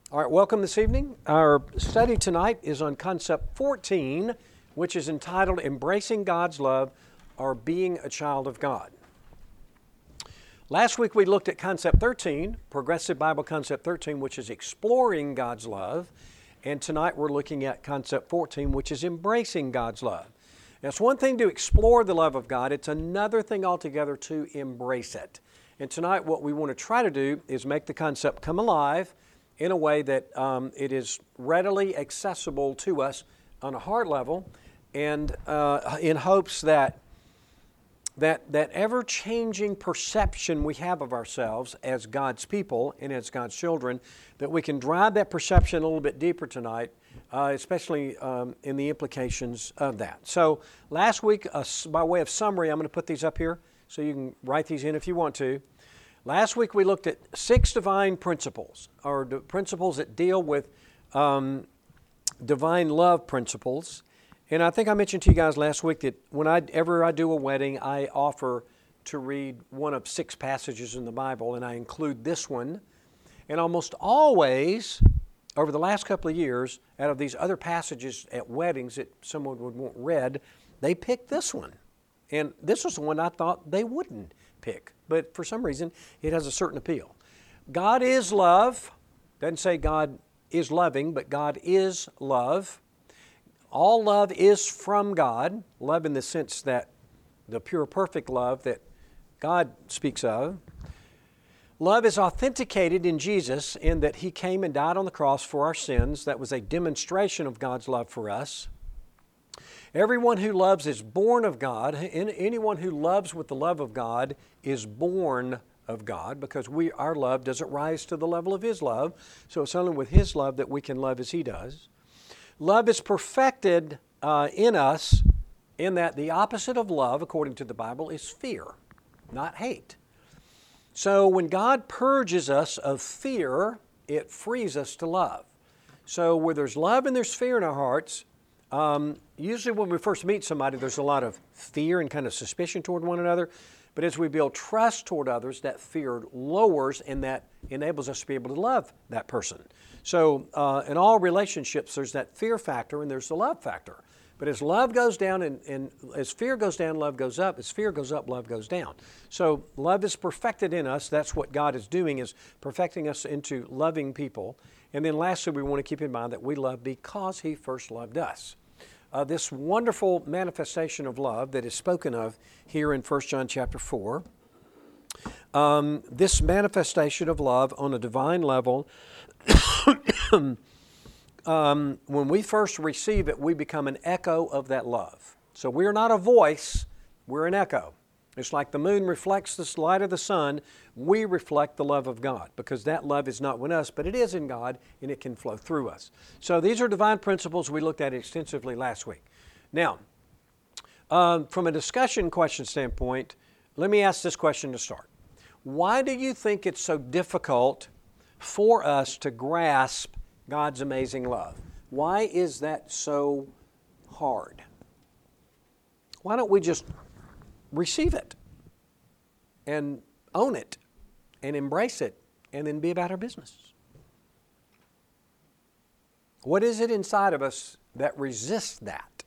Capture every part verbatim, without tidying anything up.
All right, welcome this evening. Our study tonight is on concept fourteen, which is entitled Embracing God's Love or Being a Child of God. Last week we looked at concept thirteen, Progressive Bible Concept thirteen, which is exploring God's love. And tonight we're looking at concept fourteen, which is embracing God's love. Now, it's one thing to explore the love of God. It's another thing altogether to embrace it. And tonight what we want to try to do is make the concept come alive in a way that um, it is readily accessible to us on a heart level, and uh, in hopes that that that ever-changing perception we have of ourselves as God's people and as God's children, that we can drive that perception a little bit deeper tonight, uh, especially um, in the implications of that. So last week, uh, by way of summary, I'm going to put these up here so you can write these in if you want to. Last week we looked at six divine principles, or the principles that deal with um, divine love principles. And I think I mentioned to you guys last week that whenever I do a wedding, I offer to read one of six passages in the Bible, and I include this one. And almost always, over the last couple of years, out of these other passages at weddings that someone would want read, they picked this one. And this was the one I thought they wouldn't pick. But for some reason, it has a certain appeal. God is love. Doesn't say God is loving, but God is love. All love is from God. Love in the sense that the pure, perfect love that God speaks of. Love is authenticated in Jesus in that He came and died on the cross for our sins. That was a demonstration of God's love for us. Everyone who loves is born of God. Anyone who loves with the love of God is born of God, because we our love doesn't rise to the level of His love. So it's only with His love that we can love as He does. Love is perfected uh, in us in that the opposite of love, according to the Bible, is fear, not hate. So when God purges us of fear, it frees us to love. So where there's love and there's fear in our hearts, Um, usually when we first meet somebody, there's a lot of fear and kind of suspicion toward one another. But as we build trust toward others, that fear lowers, and that enables us to be able to love that person. So uh, in all relationships, there's that fear factor and there's the love factor. But as love goes down and, and as fear goes down, love goes up. As fear goes up, love goes down. So love is perfected in us. That's what God is doing, is perfecting us into loving people. And then lastly, we want to keep in mind that we love because He first loved us. Uh, this wonderful manifestation of love that is spoken of here in First John chapter four, um, this manifestation of love on a divine level, um, when we first receive it, we become an echo of that love. So we're not a voice, we're an echo. It's like the moon reflects the light of the sun, we reflect the love of God, because that love is not in us, but it is in God, and it can flow through us. So these are divine principles. We looked at extensively last week. Now, um, from a discussion question standpoint, let me ask this question to start. Why do you think it's so difficult for us to grasp God's amazing love? Why is that so hard? Why don't we just receive it and own it and embrace it and then be about our business? What is it inside of us that resists that?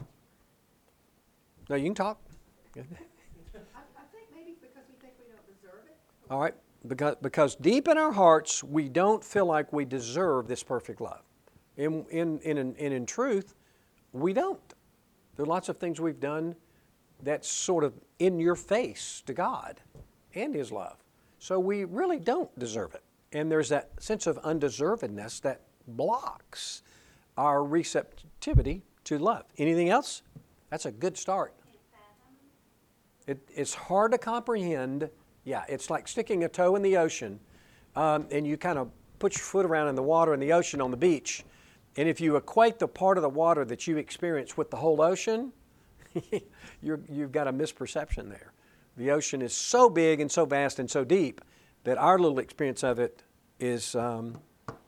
No, you can talk. I, I think maybe because we think we don't deserve it. All right, because, because deep in our hearts, we don't feel like we deserve this perfect love. In, in, in, in, in truth, we don't. There are lots of things we've done that's sort of in your face to God and His love. So we really don't deserve it. And there's that sense of undeservedness that blocks our receptivity to love. Anything else? That's a good start. It, it's hard to comprehend. Yeah, it's like sticking a toe in the ocean, um, and you kind of put your foot around in the water in the ocean on the beach. And if you equate the part of the water that you experience with the whole ocean, You're, you've got a misperception there. The ocean is so big and so vast and so deep that our little experience of it is um,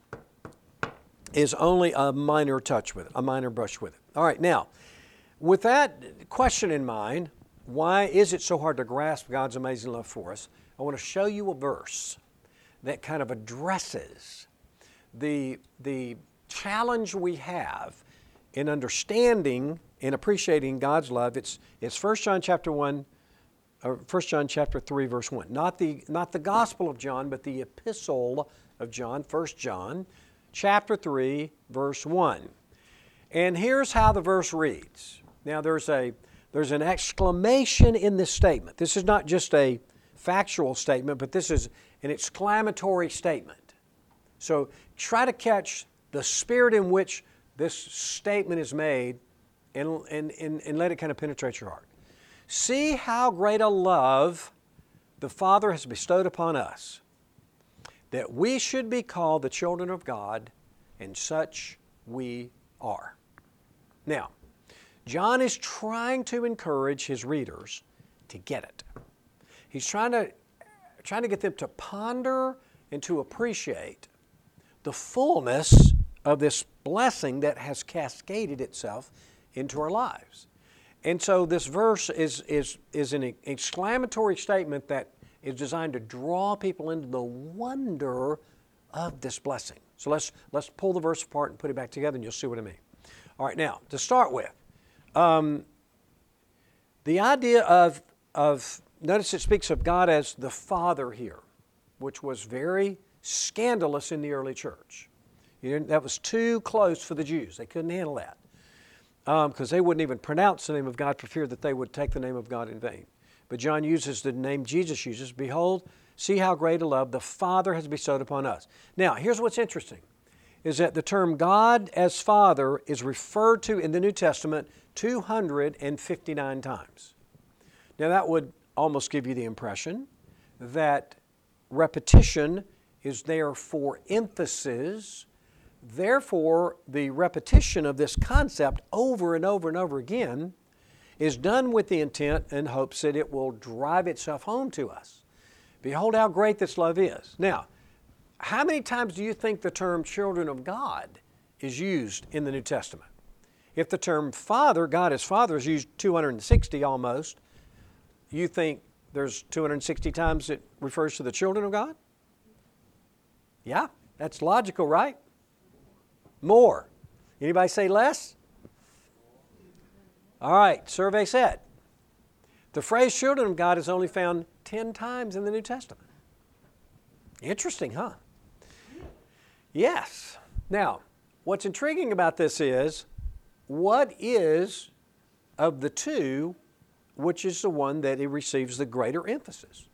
is only a minor touch with it, a minor brush with it. All right, now, with that question in mind, why is it so hard to grasp God's amazing love for us? I want to show you a verse that kind of addresses the, the challenge we have in understanding and appreciating God's love, it's, it's First John chapter one, or First John chapter three, verse one. Not the, not the Gospel of John, but the Epistle of John, First John chapter three, verse one. And here's how the verse reads. Now there's a there's an exclamation in this statement. This is not just a factual statement, but this is an exclamatory statement. So try to catch the spirit in which this statement is made and, and, and, and let it kind of penetrate your heart. See how great a love the Father has bestowed upon us, that we should be called the children of God, and such we are. Now, John is trying to encourage his readers to get it. He's trying to, trying to get them to ponder and to appreciate the fullness of this blessing that has cascaded itself into our lives. And so this verse is, is, is an exclamatory statement that is designed to draw people into the wonder of this blessing. So let's, let's pull the verse apart and put it back together, and you'll see what I mean. All right, now, to start with, um, the idea of, of, notice it speaks of God as the Father here, which was very scandalous in the early church. You know, that was too close for the Jews. They couldn't handle that because um, they wouldn't even pronounce the name of God for fear that they would take the name of God in vain. But John uses the name Jesus uses. Behold, see how great a love the Father has bestowed upon us. Now, here's what's interesting, is that the term God as Father is referred to in the New Testament two hundred fifty-nine times. Now, that would almost give you the impression that repetition is there for emphasis. Therefore, the repetition of this concept over and over and over again is done with the intent and hopes that it will drive itself home to us. Behold how great this love is. Now, how many times do you think the term children of God is used in the New Testament? If the term Father, God as Father, is used two hundred sixty almost, you think there's two hundred sixty times it refers to the children of God? Yeah, that's logical, right? More. Anybody say less? All right, survey said the phrase children of God is only found ten times in the New Testament. Interesting, huh? Yes. Now, what's intriguing about this is, what is of the two, which is the one that it receives the greater emphasis?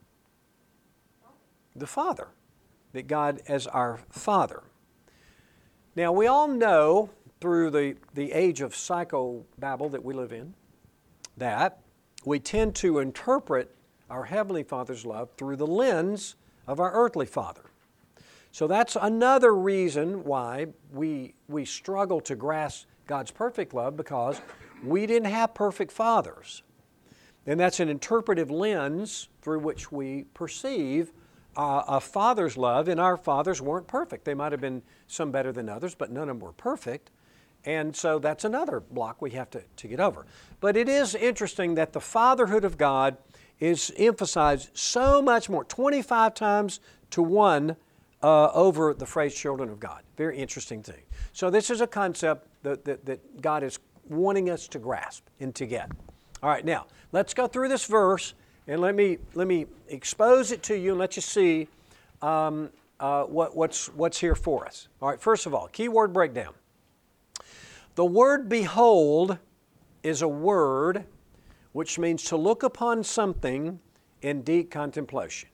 The Father, that God as our Father. Now, we all know through the, the age of psychobabble that we live in, that we tend to interpret our Heavenly Father's love through the lens of our earthly father. So that's another reason why we, we struggle to grasp God's perfect love, because we didn't have perfect fathers. And that's an interpretive lens through which we perceive uh, a father's love, and our fathers weren't perfect. They might have been some better than others, but none of them were perfect. And so that's another block we have to, to get over. But it is interesting that the fatherhood of God is emphasized so much more, twenty-five times to one, uh, over the phrase children of God. Very interesting thing. So this is a concept that, that, that God is wanting us to grasp and to get. All right, now, let's go through this verse, and let me, let me expose it to you and let you see um, uh, what, what's, what's here for us. All right, first of all, keyword breakdown. The word behold is a word which means to look upon something in deep contemplation.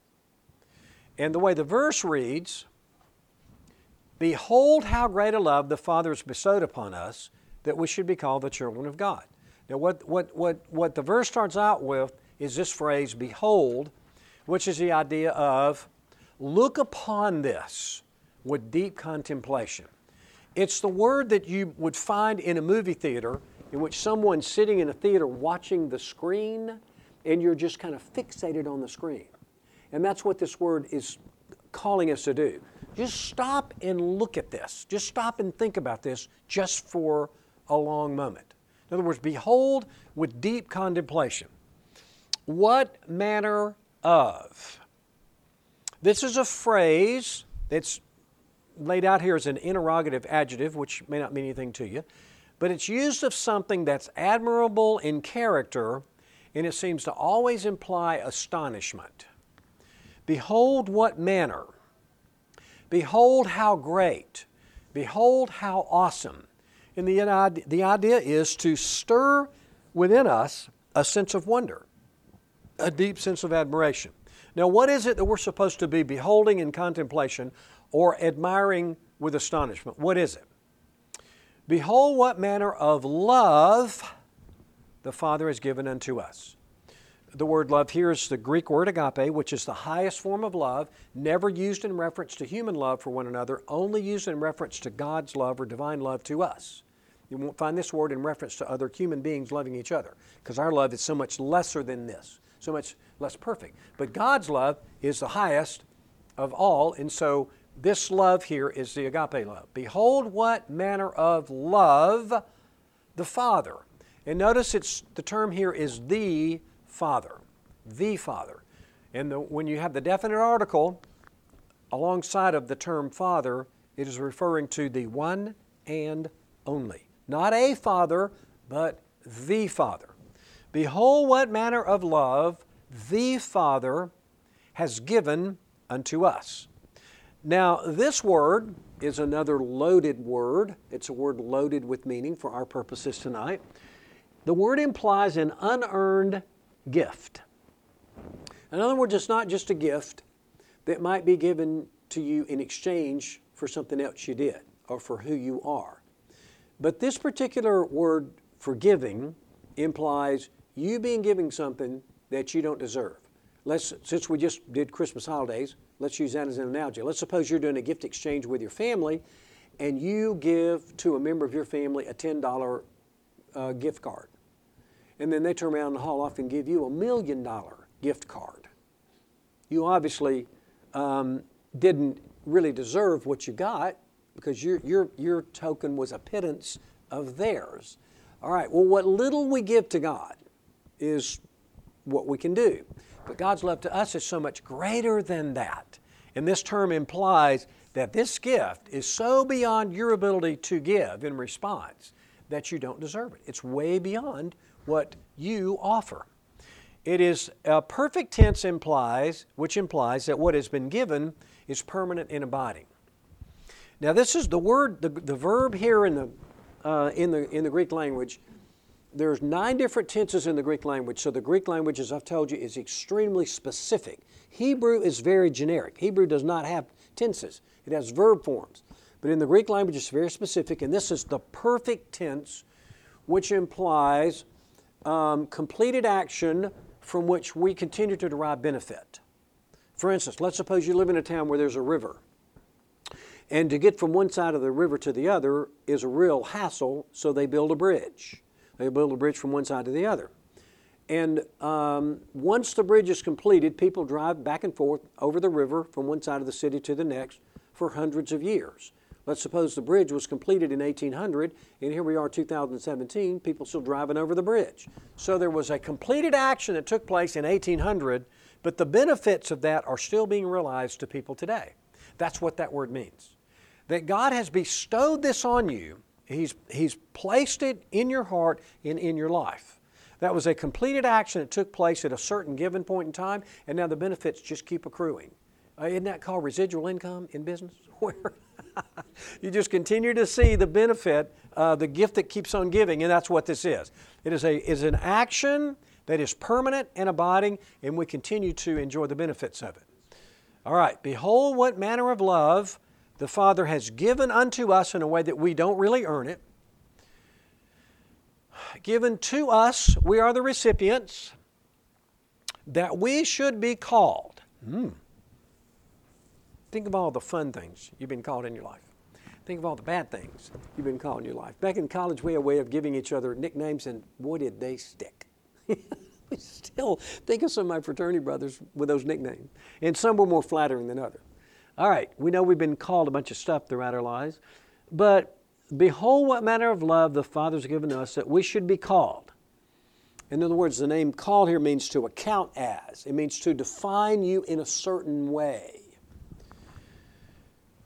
And the way the verse reads, behold how great a love the Father has bestowed upon us, that we should be called the children of God. Now what, what, what, what the verse starts out with is this phrase, behold, which is the idea of look upon this with deep contemplation. It's the word that you would find in a movie theater in which someone's sitting in a theater watching the screen and you're just kind of fixated on the screen. And that's what this word is calling us to do. Just stop and look at this. Just stop and think about this just for a long moment. In other words, behold with deep contemplation. What manner of? This is a phrase that's laid out here as an interrogative adjective, which may not mean anything to you, but it's used of something that's admirable in character, and it seems to always imply astonishment. Behold what manner. Behold how great. Behold how awesome. And the, the idea is to stir within us a sense of wonder, a deep sense of admiration. Now, what is it that we're supposed to be beholding in contemplation or admiring with astonishment? What is it? Behold what manner of love the Father has given unto us. The word love here is the Greek word agape, which is the highest form of love, never used in reference to human love for one another, only used in reference to God's love or divine love to us. You won't find this word in reference to other human beings loving each other, because our love is so much lesser than this, so much less perfect. But God's love is the highest of all, and so this love here is the agape love. Behold what manner of love the Father. And notice it's the term here is the Father, the Father. And the, when you have the definite article alongside of the term Father, it is referring to the one and only. Not a Father, but the Father. Behold what manner of love the Father has given unto us. Now, this word is another loaded word. It's a word loaded with meaning for our purposes tonight. The word implies an unearned gift. In other words, it's not just a gift that might be given to you in exchange for something else you did or for who you are. But this particular word for giving implies you being given something that you don't deserve. Let's, since we just did Christmas holidays, let's use that as an analogy. Let's suppose you're doing a gift exchange with your family and you give to a member of your family a ten dollar uh, gift card. And then they turn around and haul off and give you a million dollar gift card. You obviously um, didn't really deserve what you got because your, your, your token was a pittance of theirs. All right, well, what little we give to God is what we can do. But God's love to us is so much greater than that. And this term implies that this gift is so beyond your ability to give in response that you don't deserve it. It's way beyond what you offer. It is a perfect tense implies, which implies that what has been given is permanent and abiding. Now, this is the word, the, the verb here in the uh, in the in the Greek language. There's nine different tenses in the Greek language, so the Greek language, as I've told you, is extremely specific. Hebrew is very generic. Hebrew does not have tenses. It has verb forms. But in the Greek language, it's very specific, and this is the perfect tense, which implies um, completed action from which we continue to derive benefit. For instance, let's suppose you live in a town where there's a river. And to get from one side of the river to the other is a real hassle, so they build a bridge. They build a bridge from one side to the other. And um, once the bridge is completed, people drive back and forth over the river from one side of the city to the next for hundreds of years. Let's suppose the bridge was completed in eighteen hundred, and here we are two thousand seventeen, people still driving over the bridge. So there was a completed action that took place in eighteen hundred, but the benefits of that are still being realized to people today. That's what that word means. That God has bestowed this on you. He's, he's placed it in your heart and in your life. That was a completed action that took place at a certain given point in time, and now the benefits just keep accruing. Uh, isn't that called residual income in business? Where you just continue to see the benefit, uh, the gift that keeps on giving, and that's what this is. It is, a, is an action that is permanent and abiding, and we continue to enjoy the benefits of it. All right, behold what manner of love the Father has given unto us in a way that we don't really earn it. Given to us, we are the recipients, that we should be called. Hmm. Think of all the fun things you've been called in your life. Think of all the bad things you've been called in your life. Back in college, we had a way of giving each other nicknames, and boy, did they stick. We still think of some of my fraternity brothers with those nicknames, and some were more flattering than others. All right, we know we've been called a bunch of stuff throughout our lives, but behold what manner of love the Father's given us that we should be called. In other words, the name called here means to account as. It means to define you in a certain way.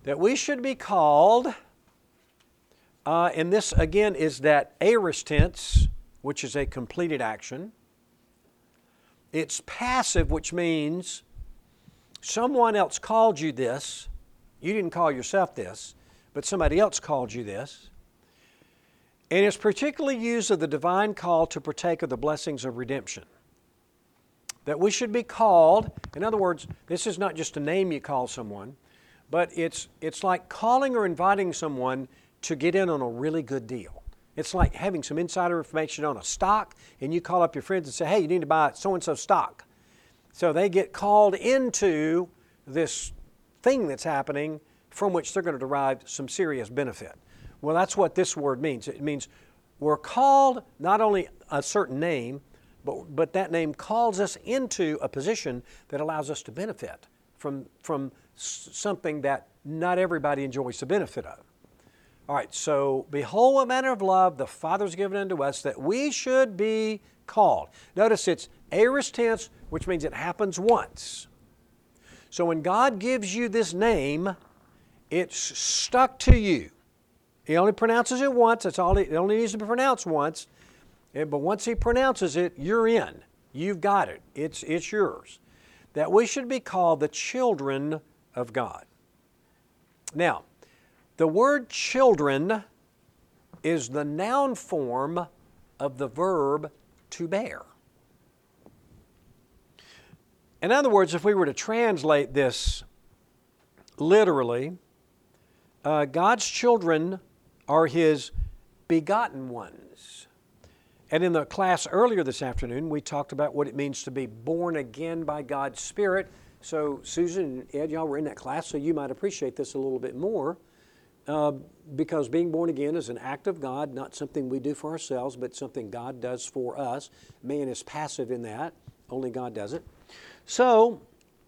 that we should be called, uh, and this again is that aorist tense, which is a completed action. It's passive, which means someone else called you this. You didn't call yourself this, but somebody else called you this. And it's particularly used of the divine call to partake of the blessings of redemption. That we should be called, in other words, this is not just a name you call someone, but it's, it's like calling or inviting someone to get in on a really good deal. It's like having some insider information on a stock, and you call up your friends and say, hey, you need to buy so-and-so stock. So they get called into this thing that's happening from which they're going to derive some serious benefit. Well, that's what this word means. It means we're called not only a certain name, but, but that name calls us into a position that allows us to benefit from, from something that not everybody enjoys the benefit of. All right, so behold what manner of love the Father has given unto us, that we should be called. Notice it's aorist tense, which means it happens once. So when God gives you this name, it's stuck to you. He only pronounces it once. That's all. It only needs to be pronounced once. But once He pronounces it, you're in. You've got it. It's, it's yours. That we should be called the children of God. Now, the word children is the noun form of the verb to bear. In other words, if we were to translate this literally, uh, God's children are His begotten ones. And in the class earlier this afternoon, we talked about what it means to be born again by God's Spirit. So Susan and Ed, y'all were in that class, so you might appreciate this a little bit more. Uh, because being born again is an act of God, not something we do for ourselves, but something God does for us. Man is passive in that. Only God does it. So,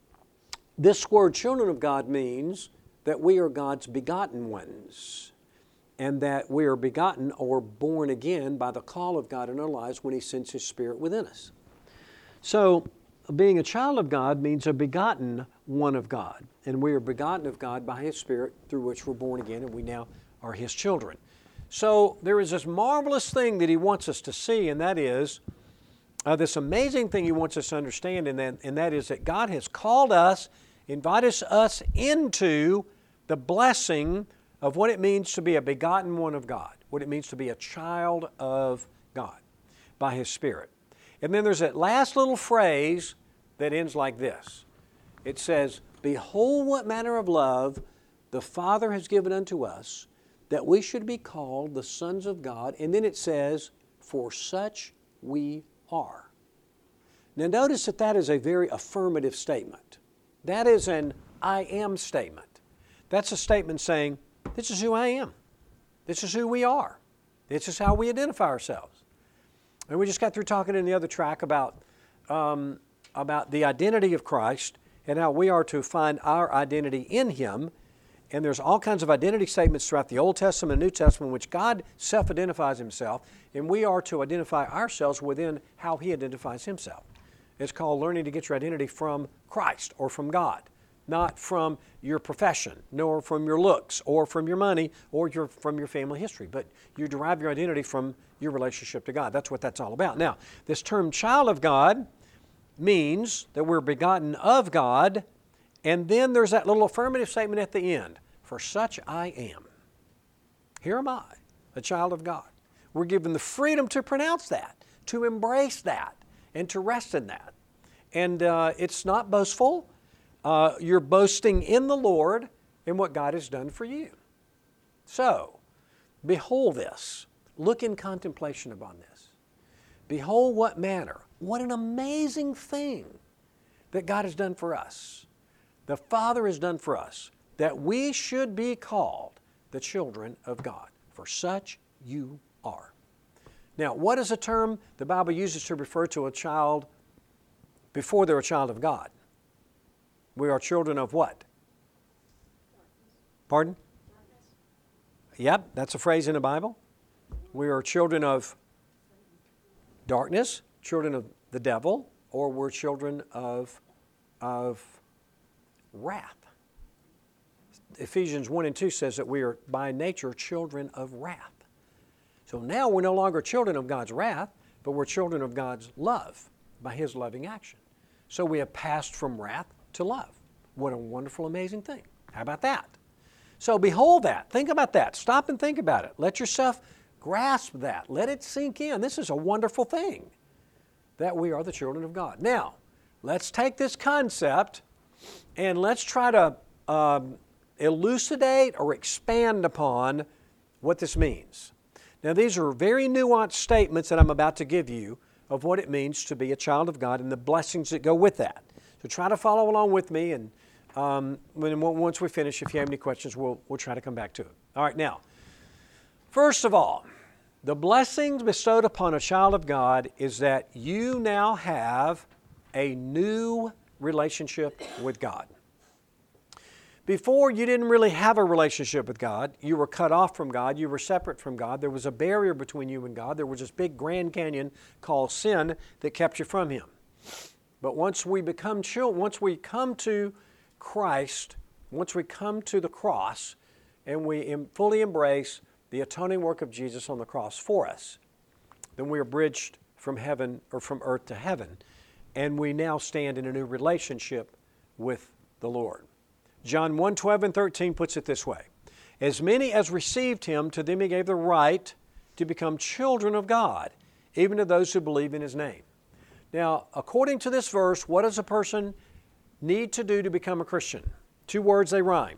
this word children of God means that we are God's begotten ones, and that we are begotten or born again by the call of God in our lives when He sends His Spirit within us. So, being a child of God means a begotten one of God, and we are begotten of God by His Spirit through which we're born again, and we now are His children. So, there is this marvelous thing that He wants us to see, and that is Uh, this amazing thing He wants us to understand, and that, and that is that God has called us, invited us into the blessing of what it means to be a begotten one of God, what it means to be a child of God by His Spirit. And then there's that last little phrase that ends like this. It says, behold what manner of love the Father has given unto us, that we should be called the sons of God. And then it says, for such we are. Now notice that that is a very affirmative statement. That is an I am statement. That's a statement saying, this is who I am. This is who we are. This is how we identify ourselves. And we just got through talking in the other track about, um, about the identity of Christ and how we are to find our identity in Him. And there's all kinds of identity statements throughout the Old Testament and New Testament in which God self-identifies Himself, and we are to identify ourselves within how He identifies Himself. It's called learning to get your identity from Christ or from God, not from your profession, nor from your looks, or from your money, or your, from your family history. But you derive your identity from your relationship to God. That's what that's all about. Now, this term child of God means that we're begotten of God. And then there's that little affirmative statement at the end. For such I am. Here am I, a child of God. We're given the freedom to pronounce that, to embrace that, and to rest in that. And uh, it's not boastful. Uh, you're boasting in the Lord and what God has done for you. So, behold this. Look in contemplation upon this. Behold what manner, what an amazing thing that God has done for us. The Father has done for us, that we should be called the children of God. For such you are. Now, what is a term the Bible uses to refer to a child before they're a child of God? We are children of what? Pardon? Yep, that's a phrase in the Bible. We are children of darkness, children of the devil, or we're children of, of wrath. Ephesians one and two says that we are by nature children of wrath. So now we're no longer children of God's wrath, but we're children of God's love by His loving action. So we have passed from wrath to love. What a wonderful, amazing thing. How about that? So behold that. Think about that. Stop and think about it. Let yourself grasp that. Let it sink in. This is a wonderful thing that we are the children of God. Now, let's take this concept and let's try to um, elucidate or expand upon what this means. Now, these are very nuanced statements that I'm about to give you of what it means to be a child of God and the blessings that go with that. So try to follow along with me, and um, when, once we finish, if you have any questions, we'll, we'll try to come back to it. All right, now, first of all, the blessings bestowed upon a child of God is that you now have a new relationship with God. Before, you didn't really have a relationship with God. You were cut off from God. You were separate from God. There was a barrier between you and God. There was this big Grand Canyon called sin that kept you from Him. But once we become children, once we come to Christ, once we come to the cross, and we em- fully embrace the atoning work of Jesus on the cross for us, then we are bridged from heaven or from earth to heaven, and we now stand in a new relationship with the Lord. John one, twelve and thirteen puts it this way. As many as received Him, to them He gave the right to become children of God, even to those who believe in His name. Now, according to this verse, what does a person need to do to become a Christian? Two words, they rhyme.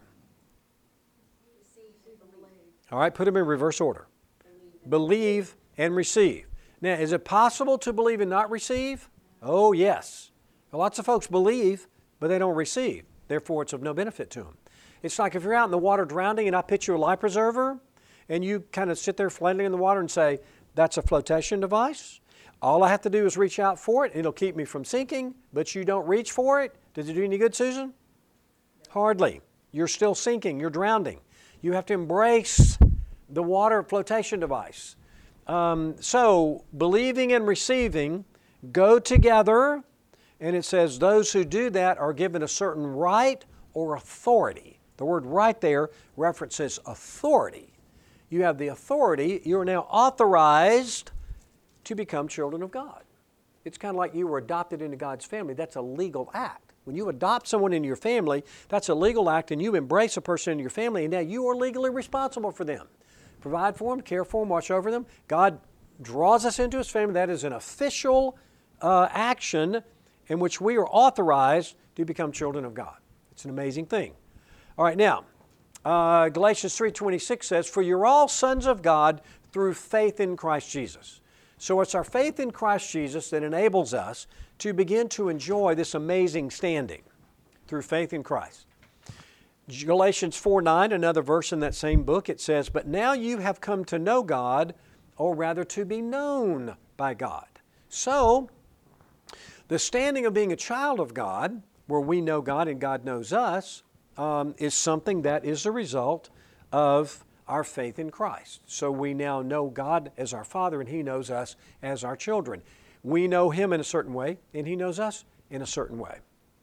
All right, put them in reverse order. Believe and receive. Now, is it possible to believe and not receive? Oh, yes. Lots of folks believe, but they don't receive. Therefore, it's of no benefit to them. It's like if you're out in the water drowning and I pitch you a life preserver and you kind of sit there flailing in the water and say, that's a flotation device. All I have to do is reach out for it. It'll keep me from sinking, but you don't reach for it. Does it do any good, Susan? Hardly. You're still sinking. You're drowning. You have to embrace the water flotation device. Um, so believing and receiving go together, and it says those who do that are given a certain right or authority. The word right there references authority. You have the authority. You are now authorized to become children of God. It's kind of like you were adopted into God's family. That's a legal act. When you adopt someone into your family, that's a legal act, and you embrace a person into your family, and now you are legally responsible for them. Provide for them, care for them, watch over them. God draws us into His family. That is an official uh, action in which we are authorized to become children of God. It's an amazing thing. All right, now, uh, Galatians three twenty-six says, for you're all sons of God through faith in Christ Jesus. So it's our faith in Christ Jesus that enables us to begin to enjoy this amazing standing through faith in Christ. Galatians four nine, another verse in that same book, it says, but now you have come to know God, or rather to be known by God. So, the standing of being a child of God, where we know God and God knows us, um, is something that is a result of our faith in Christ. So we now know God as our Father, and He knows us as our children. We know Him in a certain way, and He knows us in a certain way.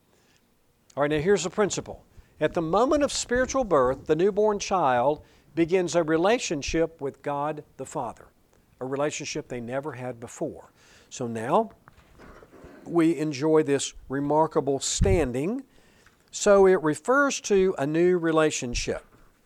All right, now here's the principle. At the moment of spiritual birth, the newborn child begins a relationship with God the Father, a relationship they never had before. So now we enjoy this remarkable standing. So it refers to a new relationship.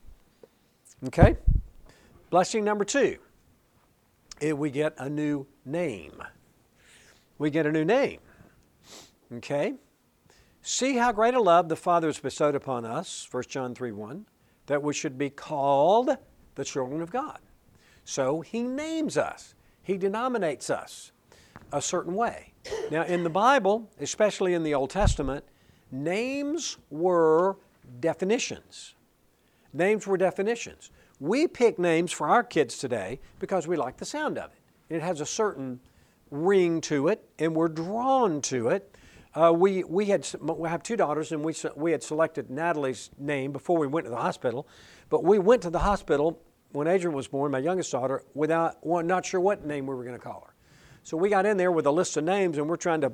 Okay? Blessing number two, eh, we get a new name. We get a new name. Okay? See how great a love the Father has bestowed upon us, First John three one, that we should be called the children of God. So He names us. He denominates us a certain way. Now in the Bible, especially in the Old Testament, names were definitions. Names were definitions. We pick names for our kids today because we like the sound of it. It has a certain ring to it, and we're drawn to it. Uh, we we had we have two daughters, and we we had selected Natalie's name before we went to the hospital. But we went to the hospital when Adrian was born, my youngest daughter, without well, not sure what name we were going to call her. So we got in there with a list of names, and we're trying to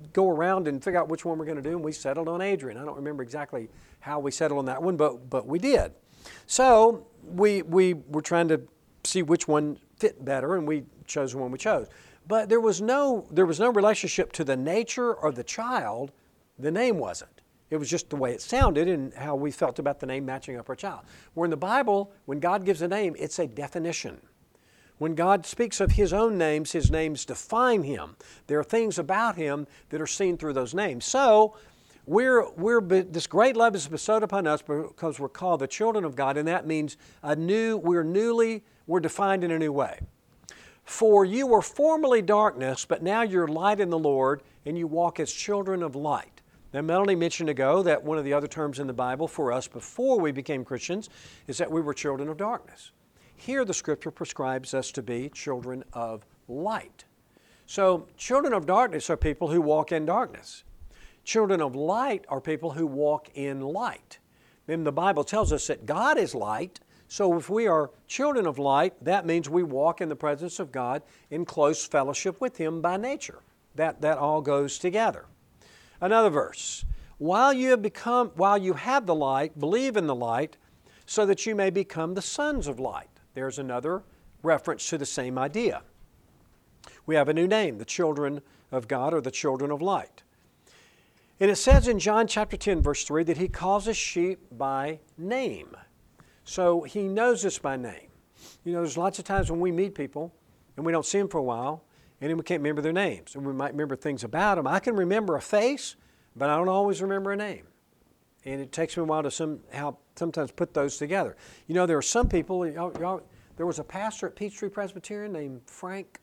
go around and figure out which one we're going to do, and we settled on Adrian. I don't remember exactly how we settled on that one, but but we did. So we we were trying to see which one fit better, and we chose the one we chose. But there was no there was no relationship to the nature of the child. The name wasn't. It was just the way it sounded and how we felt about the name matching up our child. Where in the Bible, when God gives a name, it's a definition. When God speaks of His own names, His names define Him. There are things about Him that are seen through those names. So, we're, we're, this great love is bestowed upon us because we're called the children of God, and that means a new, we're newly, we're defined in a new way. For you were formerly darkness, but now you're light in the Lord, and you walk as children of light. Now, Melanie mentioned ago that one of the other terms in the Bible for us before we became Christians is that we were children of darkness. Here the Scripture prescribes us to be children of light. So children of darkness are people who walk in darkness. Children of light are people who walk in light. Then the Bible tells us that God is light, so if we are children of light, that means we walk in the presence of God in close fellowship with Him by nature. That, that all goes together. Another verse, while you have become, while you have the light, believe in the light, so that you may become the sons of light. There's another reference to the same idea. We have a new name, the children of God or the children of light. And it says in John chapter ten, verse three, that He calls His sheep by name. So He knows us by name. You know, there's lots of times when we meet people and we don't see them for a while, and then we can't remember their names. And we might remember things about them. I can remember a face, but I don't always remember a name. And it takes me a while to somehow sometimes put those together. You know, there are some people, y'all, y'all, there was a pastor at Peachtree Presbyterian named Frank.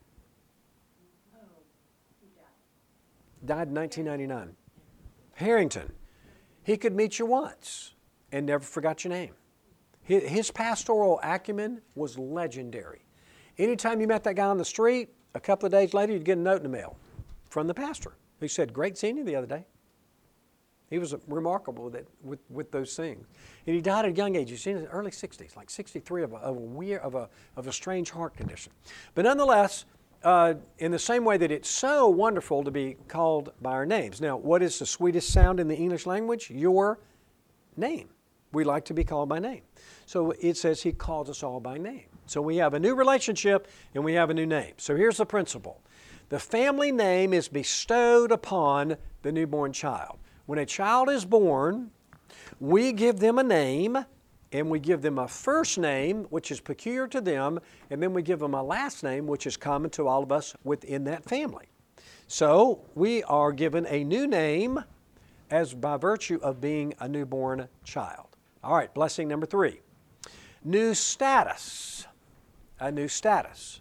Oh, he died. Died in nineteen ninety-nine. Harrington. He could meet you once and never forgot your name. His pastoral acumen was legendary. Anytime you met that guy on the street, a couple of days later, you'd get a note in the mail from the pastor who said, "Great seeing you the other day." He was remarkable with, it, with, with those things. And he died at a young age. He's in his early sixties, like sixty-three, of a, of a, weird, of a, of a strange heart condition. But nonetheless, uh, in the same way that it's so wonderful to be called by our names. Now, what is the sweetest sound in the English language? Your name. We like to be called by name. So it says He calls us all by name. So we have a new relationship and we have a new name. So here's the principle. The family name is bestowed upon the newborn child. When a child is born, we give them a name, and we give them a first name, which is peculiar to them, and then we give them a last name, which is common to all of us within that family. So we are given a new name as by virtue of being a newborn child. All right, blessing number three. New status. A new status.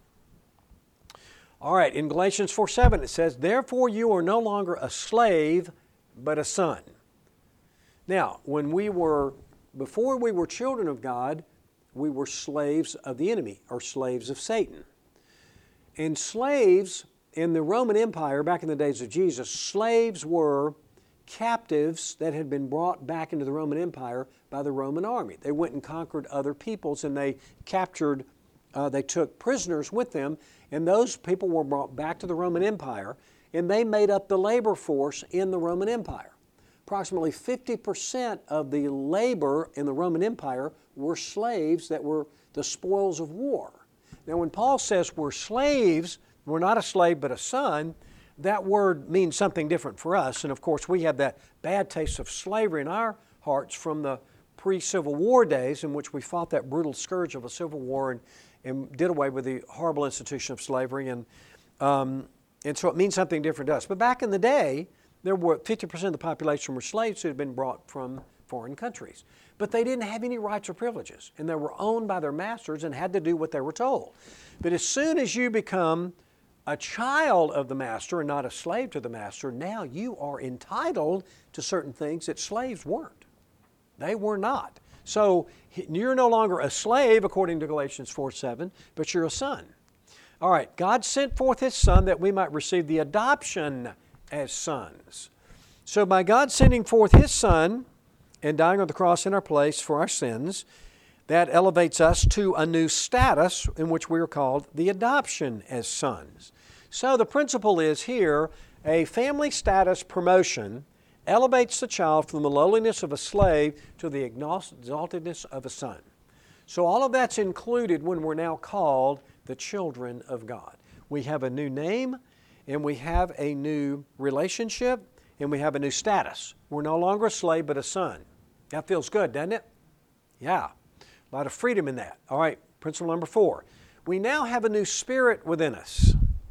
All right, in Galatians four seven it says, "Therefore you are no longer a slave, but a son." Now, when we were, before we were children of God, we were slaves of the enemy, or slaves of Satan. And slaves in the Roman Empire, back in the days of Jesus, slaves were captives that had been brought back into the Roman Empire by the Roman army. They went and conquered other peoples, and they captured, uh, they took prisoners with them, and those people were brought back to the Roman Empire, and they made up the labor force in the Roman Empire. Approximately fifty percent of the labor in the Roman Empire were slaves that were the spoils of war. Now, when Paul says we're slaves, we're not a slave but a son, that word means something different for us. And of course, we have that bad taste of slavery in our hearts from the pre-Civil War days in which we fought that brutal scourge of a civil war and, and did away with the horrible institution of slavery. And, um, and so it means something different to us. But back in the day, there were fifty percent of the population were slaves who had been brought from foreign countries. But they didn't have any rights or privileges, and they were owned by their masters and had to do what they were told. But as soon as you become a child of the master and not a slave to the master, now you are entitled to certain things that slaves weren't. They were not. So you're no longer a slave, according to Galatians four seven, but you're a son. All right, God sent forth His Son that we might receive the adoption as sons. So by God sending forth His Son and dying on the cross in our place for our sins, that elevates us to a new status in which we are called the adoption as sons. So the principle is here, A family status promotion elevates the child from the lowliness of a slave to the exaltedness of a son. So all of that's included when we're now called the children of God. We have a new name, and we have a new relationship, and we have a new status. We're no longer a slave, but a son. That feels good, doesn't it? Yeah. A lot of freedom in that. All right, principle number four. We now have a new spirit within us.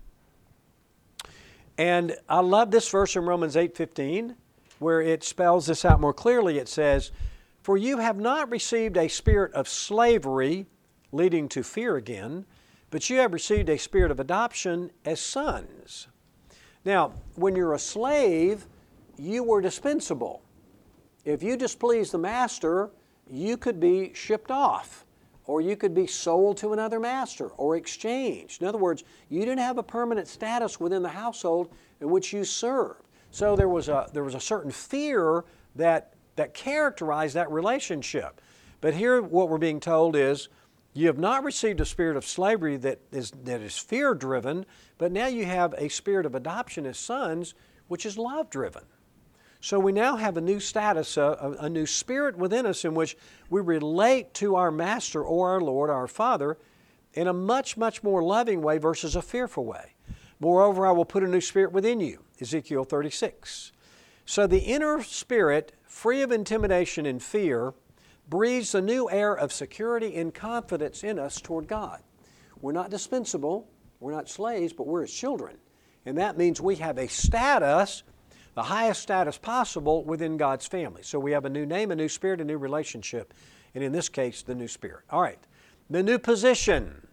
And I love this verse in Romans eight fifteen, where it spells this out more clearly. It says, "For you have not received a spirit of slavery, leading to fear again, but you have received a spirit of adoption as sons." Now, when you're a slave, you were dispensable. If you displeased the master, you could be shipped off, or you could be sold to another master or exchanged. In other words, you didn't have a permanent status within the household in which you served. So there was a, there was a certain fear that, that characterized that relationship. But here what we're being told is, you have not received a spirit of slavery that is, that is fear-driven, but now you have a spirit of adoption as sons, which is love-driven. So we now have a new status, a, a new spirit within us in which we relate to our Master or our Lord, our Father, in a much, much more loving way versus a fearful way. Moreover, I will put a new spirit within you, Ezekiel thirty-six. So the inner spirit, free of intimidation and fear, breathes a new air of security and confidence in us toward God. We're not dispensable, we're not slaves, but we're His children. And that means we have a status, the highest status possible within God's family. So we have a new name, a new spirit, a new relationship, and in this case, the new spirit. All right, the new position.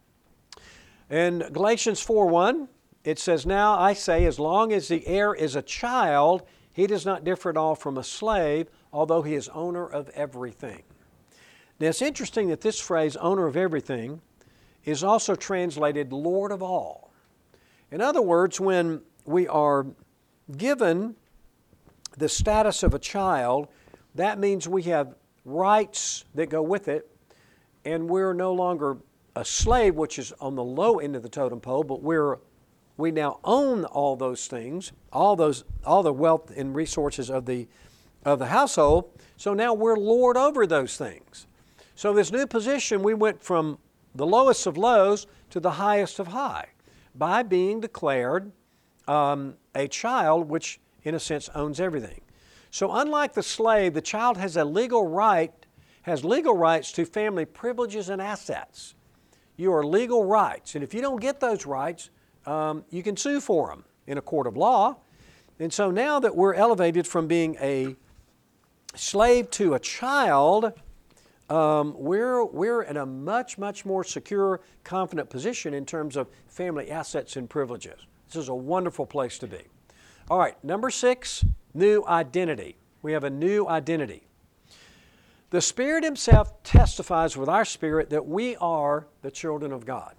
In Galatians four one, it says, "Now I say, as long as the heir is a child, he does not differ at all from a slave, although he is owner of everything." Now it's interesting that this phrase, owner of everything, is also translated Lord of all. In other words, when we are given the status of a child, that means we have rights that go with it, and we're no longer a slave, which is on the low end of the totem pole, but we're we now own all those things, all those all the wealth and resources of the of the household. So now we're lord over those things. So this new position, we went from the lowest of lows to the highest of high by being declared um, a child, which in a sense owns everything. So unlike the slave, the child has a legal right, has legal rights to family privileges and assets. You are legal rights, and if you don't get those rights, um, you can sue for them in a court of law. And so now that we're elevated from being a slave to a child, um, we're, we're in a much, much more secure, confident position in terms of family assets and privileges. This is a wonderful place to be. All right, number six, new identity. We have a new identity. The Spirit Himself testifies with our spirit that we are the children of God.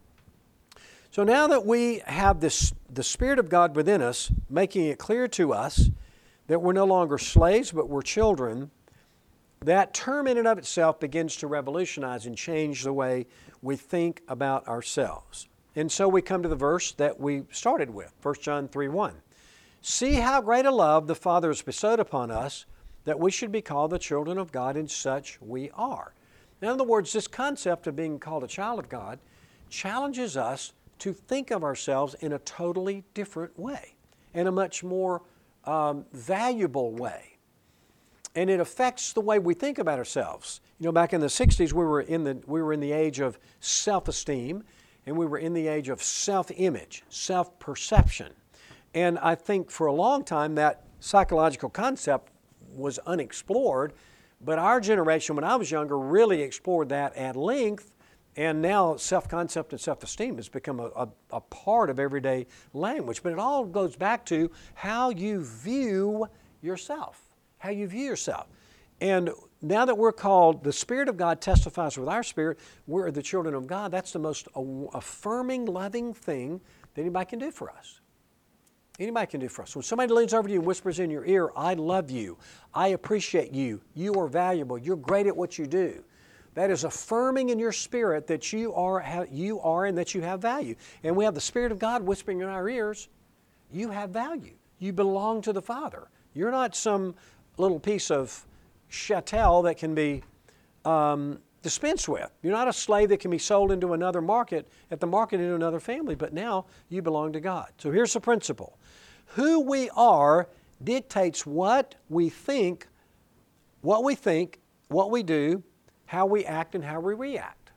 So now that we have this, the Spirit of God within us, making it clear to us that we're no longer slaves, but we're children, that term in and of itself begins to revolutionize and change the way we think about ourselves. And so we come to the verse that we started with, First John three one. "See how great a love the Father has bestowed upon us, that we should be called the children of God, and such we are." In other words, this concept of being called a child of God challenges us to think of ourselves in a totally different way, in a much more um, valuable way. And it affects the way we think about ourselves. You know, back in the sixties, we were in the, we were in the age of self-esteem, and we were in the age of self-image, self-perception. And I think for a long time that psychological concept was unexplored, but our generation, when I was younger, really explored that at length, and now self-concept and self-esteem has become a, a, a part of everyday language. But it all goes back to how you view yourself, how you view yourself. And now that we're called, the Spirit of God testifies with our spirit, we're the children of God. That's the most affirming, loving thing that anybody can do for us. Anybody can do for us. When somebody leans over to you and whispers in your ear, "I love you, I appreciate you, you are valuable, you're great at what you do," that is affirming in your spirit that you are, you are and that you have value. And we have the Spirit of God whispering in our ears, You have value. You belong to the Father. You're not some little piece of chattel that can be um, dispensed with. You're not a slave that can be sold into another market, at the market into another family, but now you belong to God. So here's the principle. Who we are dictates what we think, what we think, what we do, how we act, and how we react.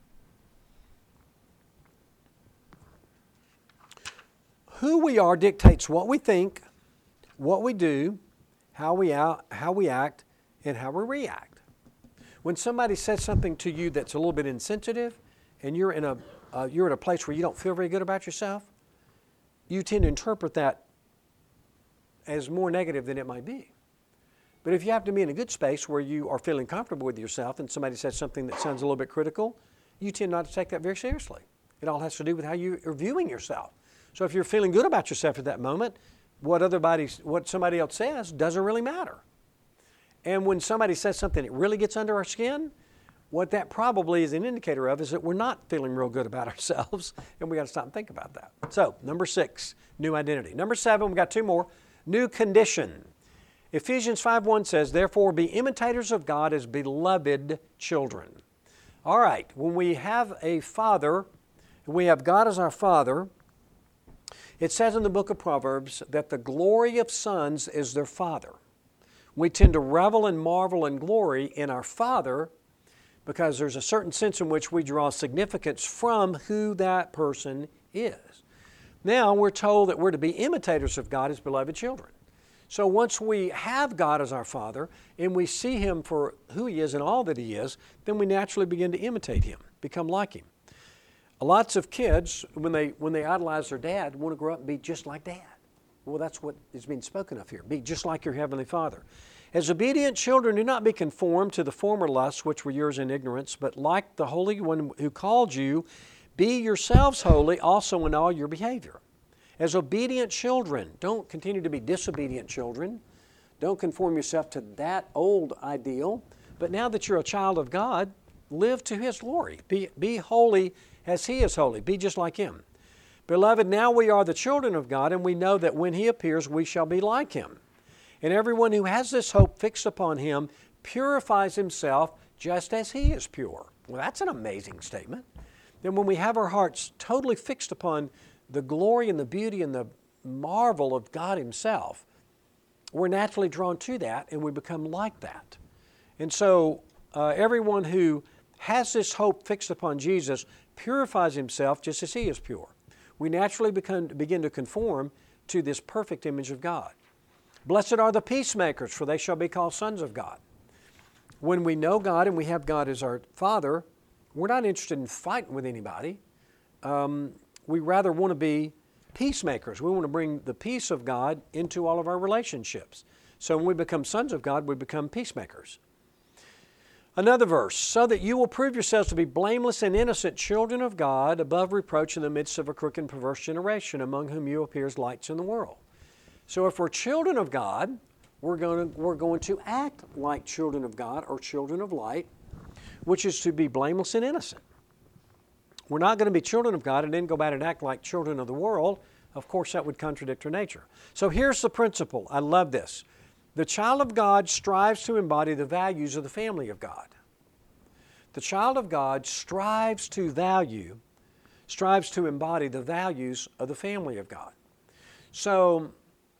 Who we are dictates what we think, what we do, how we out, how we act, and how we react. When somebody says something to you that's a little bit insensitive, and you're in a uh, you're in a place where you don't feel very good about yourself, you tend to interpret that as more negative than it might be. But if you happen to be in a good space where you are feeling comfortable with yourself, and somebody says something that sounds a little bit critical, you tend not to take that very seriously. It all has to do with how you are viewing yourself. So if you're feeling good about yourself at that moment, what other body, what somebody else says doesn't really matter. And when somebody says something that really gets under our skin, what that probably is an indicator of is that we're not feeling real good about ourselves, and we got to stop and think about that. So, number six, new identity. Number seven, we've got two more, new condition. Ephesians five one says, therefore be imitators of God as beloved children. All right, when we have a father, we have God as our father, it says in the book of Proverbs that the glory of sons is their father. We tend to revel and marvel and glory in our Father because there's a certain sense in which we draw significance from who that person is. Now we're told that we're to be imitators of God as beloved children. So once we have God as our Father and we see Him for who He is and all that He is, then we naturally begin to imitate Him, become like Him. Lots of kids, when they, when they idolize their dad, want to grow up and be just like Dad. Well, that's what is being spoken of here. Be just like your Heavenly Father. As obedient children, do not be conformed to the former lusts which were yours in ignorance, but like the Holy One who called you, be yourselves holy also in all your behavior. As obedient children, don't continue to be disobedient children. Don't conform yourself to that old ideal. But now that you're a child of God, live to His glory. Be, be holy as He is holy. Be just like Him. Beloved, now we are the children of God, and we know that when He appears, we shall be like Him. And everyone who has this hope fixed upon Him purifies himself just as He is pure. Well, that's an amazing statement. Then when we have our hearts totally fixed upon the glory and the beauty and the marvel of God Himself, we're naturally drawn to that, and we become like that. And so uh, everyone who has this hope fixed upon Jesus purifies himself just as He is pure. We naturally become, begin to conform to this perfect image of God. Blessed are the peacemakers, for they shall be called sons of God. When we know God and we have God as our Father, we're not interested in fighting with anybody. Um, we rather want to be peacemakers. We want to bring the peace of God into all of our relationships. So when we become sons of God, we become peacemakers. Another verse, so that you will prove yourselves to be blameless and innocent children of God, above reproach in the midst of a crooked and perverse generation, among whom you appear as lights in the world. So if we're children of God, we're going to, we're going to act like children of God or children of light, which is to be blameless and innocent. We're not going to be children of God and then go back and act like children of the world. Of course, that would contradict our nature. So here's the principle. I love this. The child of God strives to embody the values of the family of God. The child of God strives to value, strives to embody the values of the family of God. So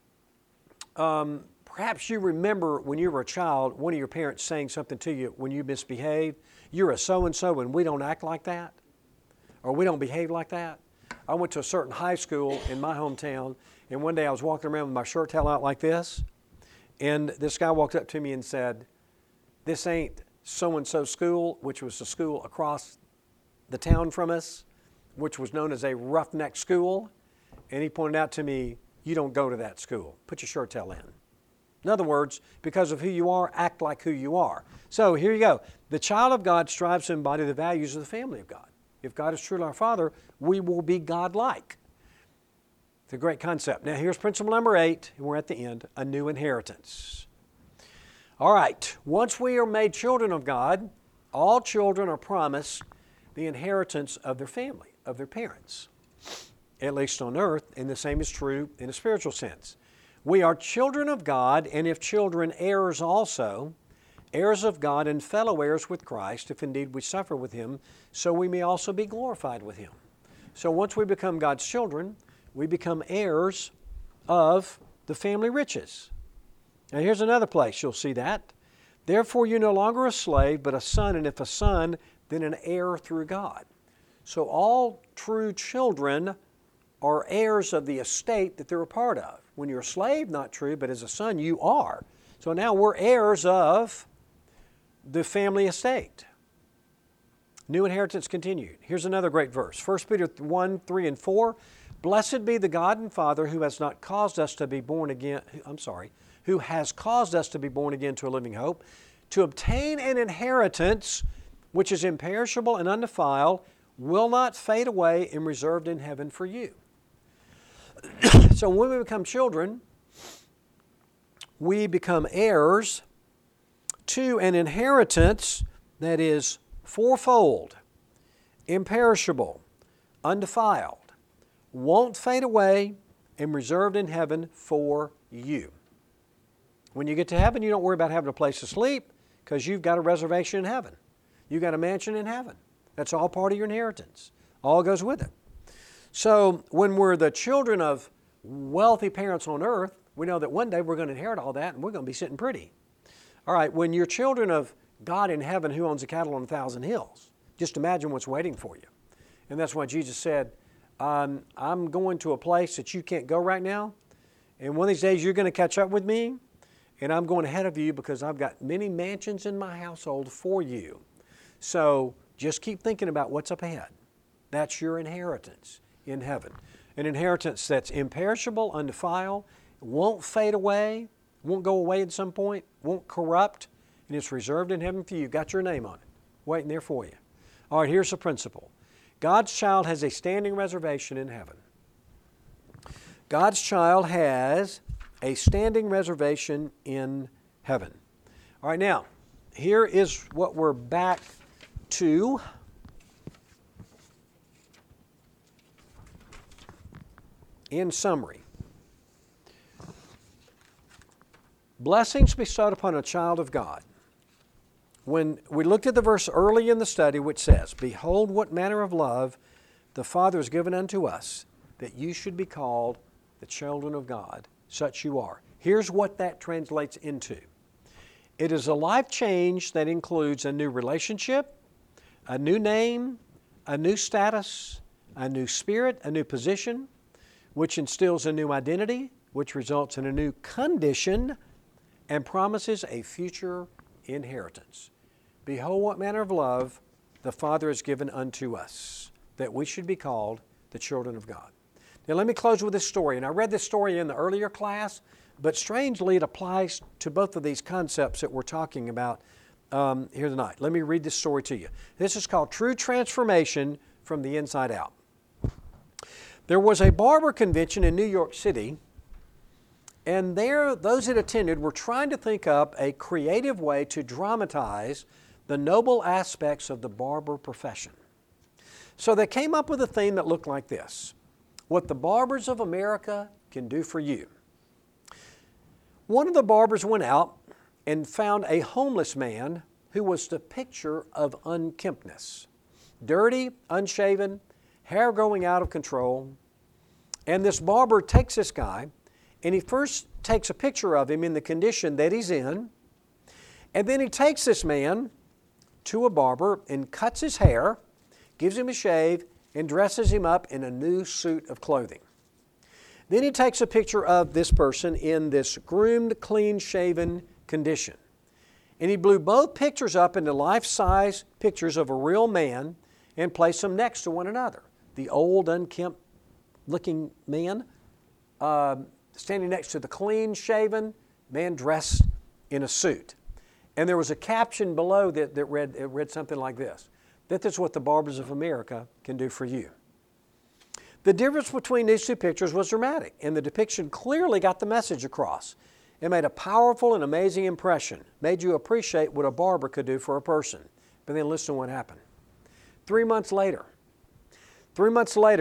um, perhaps you remember when you were a child, one of your parents saying something to you when you misbehaved. You're a so-and-so and we don't act like that, or we don't behave like that. I went to a certain high school in my hometown, and one day I was walking around with my shirt held out like this, and this guy walked up to me and said, "This ain't so-and-so school," which was the school across the town from us, which was known as a roughneck school. And he pointed out to me, "You don't go to that school. Put your shirt tail in." In other words, because of who you are, act like who you are. So here you go. The child of God strives to embody the values of the family of God. If God is truly our Father, we will be God-like. It's a great concept. Now here's principle number eight, and we're at the end, a new inheritance. All right, once we are made children of God, all children are promised the inheritance of their family, of their parents. at least on earth, and the same is true in a spiritual sense. We are children of God, and if children, heirs also, heirs of God and fellow heirs with Christ, if indeed we suffer with Him, so we may also be glorified with Him. So once we become God's children, we become heirs of the family riches. Now here's another place you'll see that. Therefore you're no longer a slave, but a son, and if a son, then an heir through God. So all true children are heirs of the estate that they're a part of. When you're a slave, not true, but as a son, you are. So now we're heirs of the family estate. New inheritance continued. Here's another great verse. First Peter one, three, and four. Blessed be the God and Father who has not caused us to be born again, I'm sorry, who has caused us to be born again to a living hope, to obtain an inheritance which is imperishable and undefiled, will not fade away, and reserved in heaven for you. So when we become children, we become heirs to an inheritance that is fourfold, imperishable, undefiled, won't fade away, and reserved in heaven for you. When you get to heaven, you don't worry about having a place to sleep because you've got a reservation in heaven. You've got a mansion in heaven. That's all part of your inheritance. All goes with it. So when we're the children of wealthy parents on earth, we know that one day we're going to inherit all that and we're going to be sitting pretty. All right, when you're children of God in heaven who owns a cattle on a thousand hills, just imagine what's waiting for you. And that's why Jesus said, um, I'm going to a place that you can't go right now, and one of these days you're going to catch up with me, and I'm going ahead of you because I've got many mansions in my household for you. So just keep thinking about what's up ahead. That's your inheritance in heaven. An inheritance that's imperishable, undefiled, won't fade away, won't go away at some point, won't corrupt, and it's reserved in heaven for you. Got your name on it, waiting there for you. All right, here's the principle. God's child has a standing reservation in heaven. God's child has a standing reservation in heaven. All right, now, here is what we're back to. In summary, blessings bestowed upon a child of God. When we looked at the verse early in the study which says, behold what manner of love the Father has given unto us, that you should be called the children of God. Such you are. Here's what that translates into. It is a life change that includes a new relationship, a new name, a new status, a new spirit, a new position, which instills a new identity, which results in a new condition, and promises a future inheritance. Behold what manner of love the Father has given unto us, that we should be called the children of God. Now let me close with this story. And I read this story in the earlier class, but strangely it applies to both of these concepts that we're talking about um, here tonight. Let me read this story to you. This is called True Transformation from the Inside Out. There was a barber convention in New York City, and there those that attended were trying to think up a creative way to dramatize the noble aspects of the barber profession. So they came up with a theme that looked like this: what the barbers of America can do for you. One of the barbers went out and found a homeless man who was the picture of unkemptness. Dirty, unshaven, hair growing out of control. And this barber takes this guy, and he first takes a picture of him in the condition that he's in, and then he takes this man to a barber and cuts his hair, gives him a shave, and dresses him up in a new suit of clothing. Then he takes a picture of this person in this groomed, clean-shaven condition. And he blew both pictures up into life-size pictures of a real man and placed them next to one another. The old, unkempt-looking man uh, standing next to the clean-shaven man dressed in a suit. And there was a caption below that, that read, it read something like this: that is what the barbers of America can do for you. The difference between these two pictures was dramatic, and the depiction clearly got the message across. It made a powerful and amazing impression, made you appreciate what a barber could do for a person. But then listen to what happened. Three months later, three months later,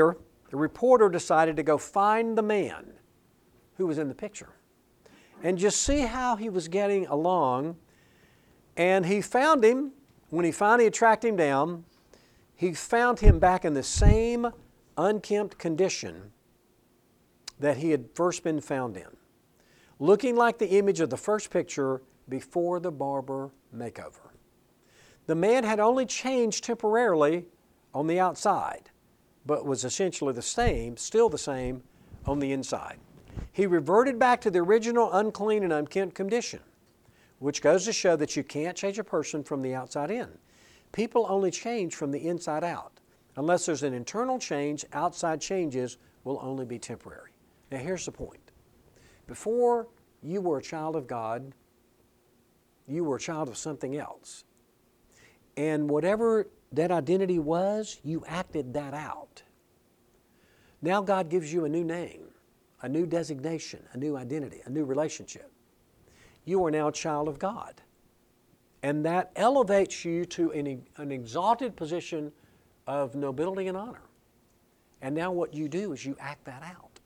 the reporter decided to go find the man who was in the picture and just see how he was getting along. And he found him. When he finally tracked him down, he found him back in the same unkempt condition that he had first been found in, looking like the image of the first picture before the barber makeover. The man had only changed temporarily on the outside, but was essentially the same, still the same, on the inside. He reverted back to the original unclean and unkempt condition, which goes to show that you can't change a person from the outside in. People only change from the inside out. Unless there's an internal change, outside changes will only be temporary. Now here's the point. Before you were a child of God, you were a child of something else. And whatever that identity was, you acted that out. Now God gives you a new name, a new designation, a new identity, a new relationship. You are now a child of God. And that elevates you to an, an exalted position of nobility and honor. And now what you do is you act that out.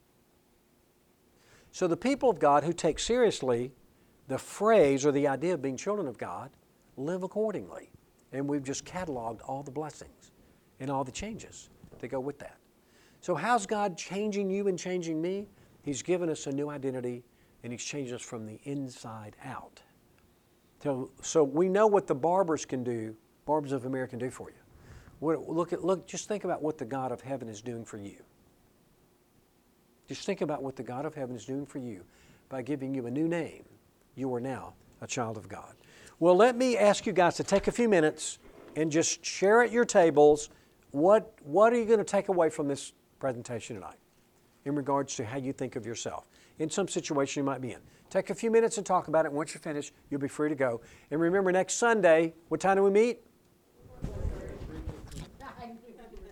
So the people of God who take seriously the phrase or the idea of being children of God live accordingly. And we've just cataloged all the blessings and all the changes that go with that. So how's God changing you and changing me? He's given us a new identity, and He's changed us from the inside out. So, so we know what the barbers can do, Barbers of America can do for you. What, look at, look, just think about what the God of heaven is doing for you. Just think about what the God of heaven is doing for you by giving you a new name. You are now a child of God. Well, let me ask you guys to take a few minutes and just share at your tables what, what are you going to take away from this presentation tonight in regards to how you think of yourself in some situation you might be in. Take a few minutes and talk about it. Once you're finished, you'll be free to go. And remember, next Sunday, what time do we meet?